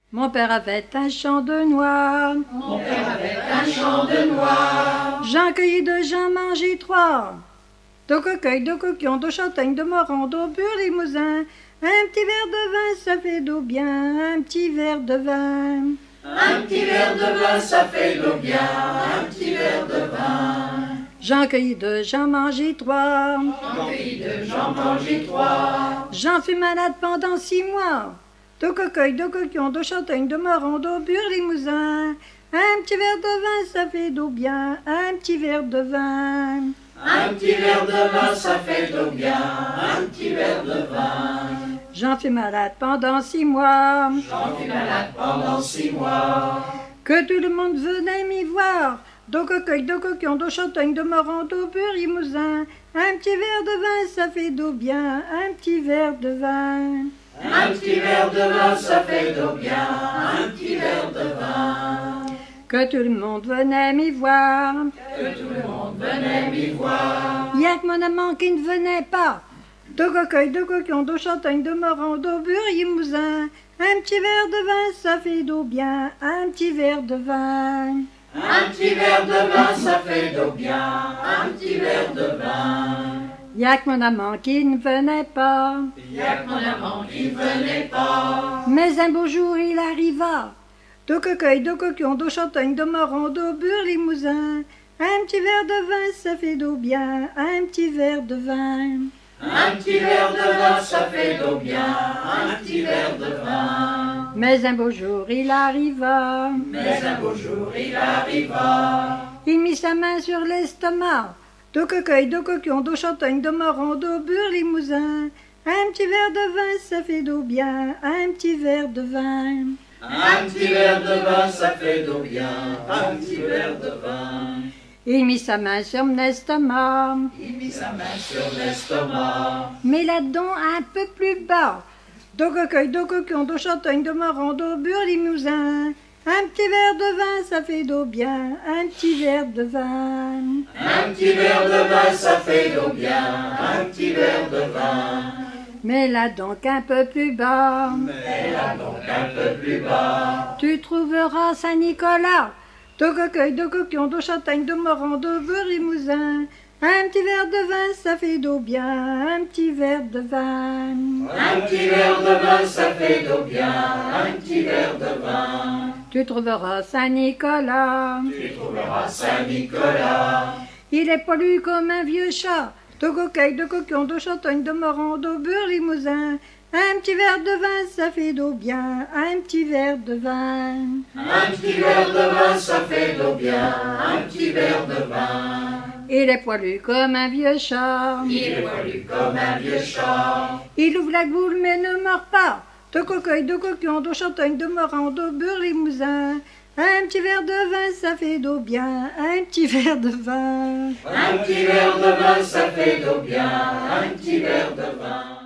Mon père avait un champ de noix. Mon père avait un champ de noix. J'en cueillis deux, j'en mangeai trois. De coqueuil, de coquion, de châtaigne, de moron, d'auberge, limousin. Un petit verre de vin, ça fait d'eau bien. Un petit verre de vin. Un petit verre de vin, ça fait d'eau bien. Un petit verre de vin. J'en cueillis deux, j'en mangeai trois. J'en cueillis deux, j'en mangeai trois. J'en fus malade pendant 6 mois. De coqueuil, de coquion, de châtaigne, de moron, d'auberge, limousin. Un petit verre de vin, ça fait d'eau bien. Un petit verre de vin. Un petit verre de vin, ça fait d'eau bien. Un petit verre de vin. J'en fus malade pendant 6 mois. J'en fus malade pendant 6 mois. Que tout le monde venait m'y voir. De coqueuil, de coquion, de châtaigne, de moron, d'auberge, limousin. Un petit verre de vin, ça fait d'eau bien. Un petit verre de vin. Un petit verre de vin, ça fait d'eau bien. Un petit verre de vin. Que tout le monde venait m'y voir. Que tout le monde venait m'y voir. Y'a que mon amant qui ne venait pas. De coqueuil, de coquion, de châtaigne, de moron, d'auberge, limousin. Un petit verre de vin, ça fait d'eau bien. Un petit verre de vin. Un petit verre de vin, ça fait d'eau bien. Un petit verre de vin. Y'a que mon amant qui ne venait pas. Y'a que mon amant qui ne venait pas. Mais un beau jour il arriva. De coqueuil, de coquion, de châtaigne, de moron, d'auberge, limousin. Un petit verre de vin, ça fait d'eau bien. Un petit verre de vin. Un petit verre de vin, ça fait d'eau bien. Un petit verre de vin. Mais un beau jour il arriva. Mais un beau jour il arriva. Il mit sa main sur l'estomac. De coqueuil, de coquion, de châtaigne, de moron, d'auberge, limousin. Un petit verre de vin, ça fait d'eau bien. Un petit verre de vin. Un petit verre de vin, ça fait d'eau bien. Un petit verre de vin. Il mit sa main sur mon estomac. Il mit sa main sur l'estomac. Mais là-dedans un peu plus bas. De coqueuil, de coquion, de châtaigne, de moron, d'auberge, limousin. Un petit verre de vin, ça fait d'eau bien. Un petit verre de vin. Un petit verre de vin, ça fait d'eau bien. Un petit verre de vin. Mais là donc un peu plus bas. Mais là donc un peu plus bas. Tu trouveras Saint-Nicolas. De coqueuil, de coquion, de châtaigne, de moron, d'auberge, limousin. Un petit verre de vin, ça fait d'eau bien. Un petit verre de vin. Un petit verre de vin, ça fait d'eau bien. Un petit verre de vin. Tu trouveras Saint-Nicolas. Tu trouveras Saint-Nicolas. Il est poilu comme un vieux chat. De coqueuil, de coquion, de châtaigne, de moron, d'auberge, limousin. Un petit verre de vin, ça fait d'eau bien. Un petit verre de vin. Un petit verre de vin, ça fait d'eau bien. Un petit verre de vin. Il est poilu comme un vieux chat. Il est poilu comme un vieux chat. Il ouvre la goule mais ne mord pas. De coqueuil, de coquion, de châtaigne, de moron, d'auberge, limousin. Un petit verre de vin, ça fait d'eau bien. Un petit verre de vin. Un petit verre de vin, ça fait d'eau bien. Un petit verre de vin.